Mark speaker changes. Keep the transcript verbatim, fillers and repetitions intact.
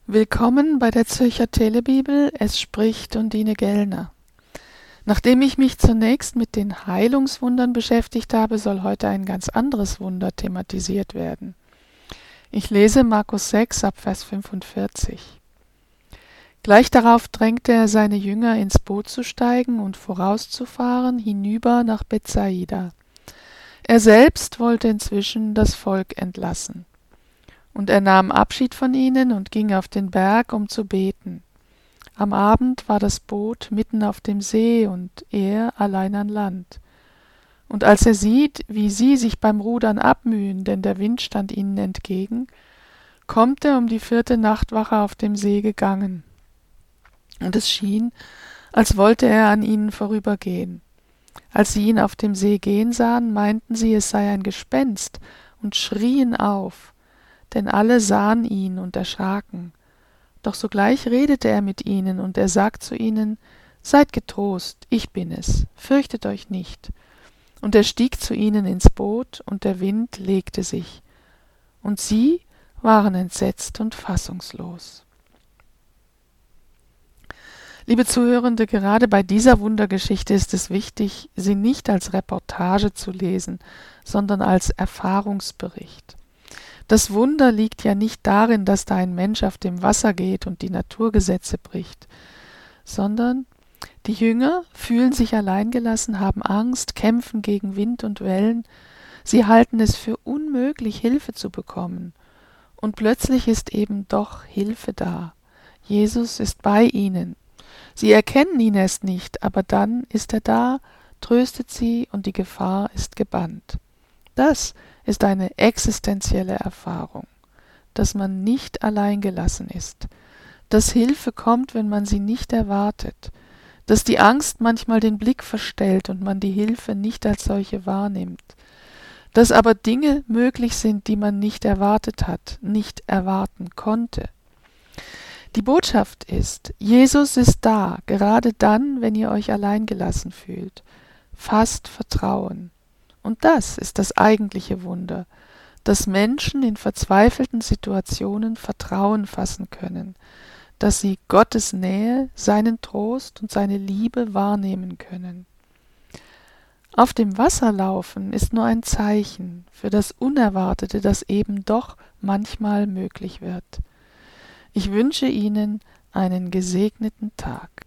Speaker 1: Willkommen bei der Zürcher Telebibel, es spricht Undine Gellner. Nachdem ich mich zunächst mit den Heilungswundern beschäftigt habe, soll heute ein ganz anderes Wunder thematisiert werden. Ich lese Markus sechs ab Vers fünfundvierzig. Gleich darauf drängte er seine Jünger, ins Boot zu steigen und vorauszufahren, hinüber nach Bethsaida. Er selbst wollte inzwischen das Volk entlassen. Und er nahm Abschied von ihnen und ging auf den Berg, um zu beten. Am Abend war das Boot mitten auf dem See und er allein an Land. Und als er sieht, wie sie sich beim Rudern abmühen, denn der Wind stand ihnen entgegen, kommt er um die vierte Nachtwache auf dem See gegangen. Und es schien, als wollte er an ihnen vorübergehen. Als sie ihn auf dem See gehen sahen, meinten sie, es sei ein Gespenst, und schrien auf. Denn alle sahen ihn und erschraken. Doch sogleich redete er mit ihnen, und er sagt zu ihnen: Seid getrost, ich bin es, fürchtet euch nicht. Und er stieg zu ihnen ins Boot, und der Wind legte sich. Und sie waren entsetzt und fassungslos. Liebe Zuhörende, gerade bei dieser Wundergeschichte ist es wichtig, sie nicht als Reportage zu lesen, sondern als Erfahrungsbericht. Das Wunder liegt ja nicht darin, dass da ein Mensch auf dem Wasser geht und die Naturgesetze bricht, sondern die Jünger fühlen sich alleingelassen, haben Angst, kämpfen gegen Wind und Wellen, sie halten es für unmöglich, Hilfe zu bekommen. Und plötzlich ist eben doch Hilfe da. Jesus ist bei ihnen. Sie erkennen ihn erst nicht, aber dann ist er da, tröstet sie und die Gefahr ist gebannt. Das ist eine existenzielle Erfahrung, dass man nicht alleingelassen ist, dass Hilfe kommt, wenn man sie nicht erwartet, dass die Angst manchmal den Blick verstellt und man die Hilfe nicht als solche wahrnimmt, dass aber Dinge möglich sind, die man nicht erwartet hat, nicht erwarten konnte. Die Botschaft ist, Jesus ist da, gerade dann, wenn ihr euch alleingelassen fühlt. Fasst Vertrauen. Und das ist das eigentliche Wunder, dass Menschen in verzweifelten Situationen Vertrauen fassen können, dass sie Gottes Nähe, seinen Trost und seine Liebe wahrnehmen können. Auf dem Wasser laufen ist nur ein Zeichen für das Unerwartete, das eben doch manchmal möglich wird. Ich wünsche Ihnen einen gesegneten Tag.